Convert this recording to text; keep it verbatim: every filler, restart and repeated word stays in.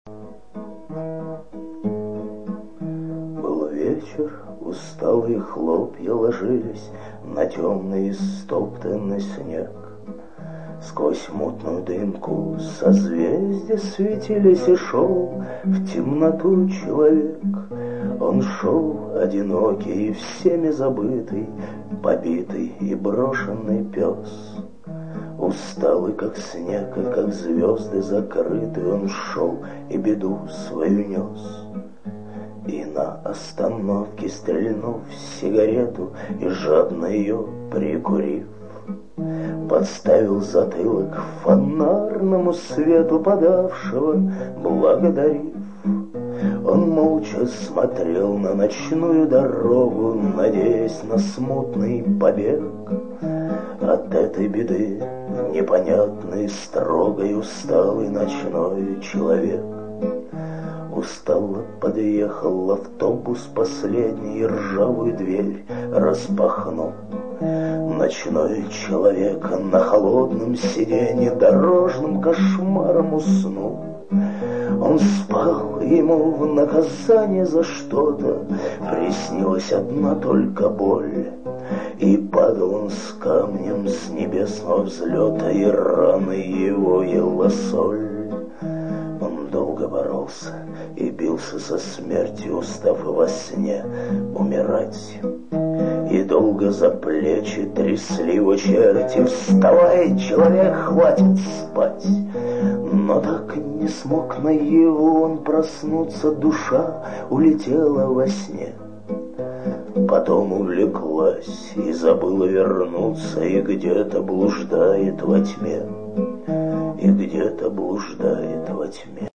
Был вечер, усталые хлопья ложились на темный истоптанный снег. Сквозь мутную дымку созвездия светились, и шел в темноту человек. Он шел одинокий и всеми забытый, побитый и брошенный пес. Усталый, как снег, и как звезды закрытый, он шел и беду свою нес. И на остановке, стрельнув сигарету и жадно ее прикурив, подставил затылок фонарному свету подавшего, благодарив. Он молча смотрел на ночную дорогу, надеясь на смутный побег от этой беды, непонятный, строгой, усталый ночной человек. Устало подъехал автобус последний, и ржавую дверь распахнул. Ночной человек на холодном сиденье дорожным кошмаром уснул. Он спал, ему в наказание за что-то приснилась одна только боль. И падал он с камнем с небесного взлета, и раны его ела соль. Он долго боролся и бился со смертью, устав во сне умирать. И долго за плечи трясли его черти: «Вставай, человек, хватит спать!» Но так не смог наяву он проснуться, душа улетела во сне. Потом увлеклась и забыла вернуться, и где-то блуждает во тьме, и где-то блуждает во тьме.